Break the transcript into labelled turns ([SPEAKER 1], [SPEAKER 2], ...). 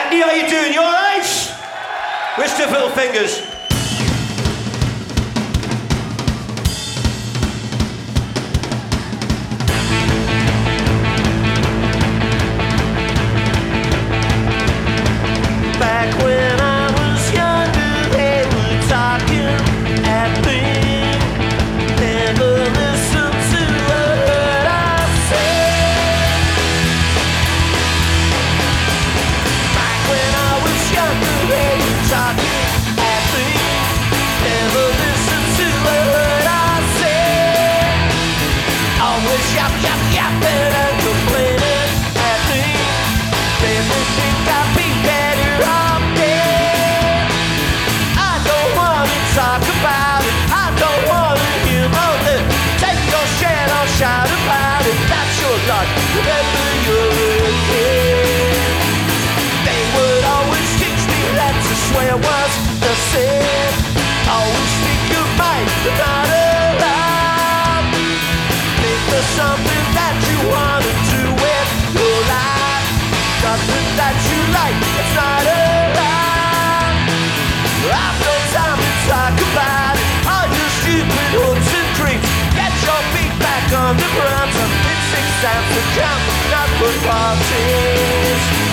[SPEAKER 1] Andy, how you doing? You alright? Where's the little fingers? Back when I was younger, they were talking at me. Never listened to a word I said. Back when I was younger, they were talking at me. Never listened to a word I said. Always yapping and complaining at me. Made me think I'd be better off dead. I don't wanna talk about it, I don't wanna hear nothing. Take your share, I'll shout about it. That's your lot, remember you're a kid. They would always teach me that to swear was the sin. Always speak your mind, not aloud. Think there's something that you wanna do with your life. Something that you like, it's not allowed. I've no time to talk about it. All your stupid hopes and dreams. Get your feet back on the ground. Some big 6 times to count, not for parties.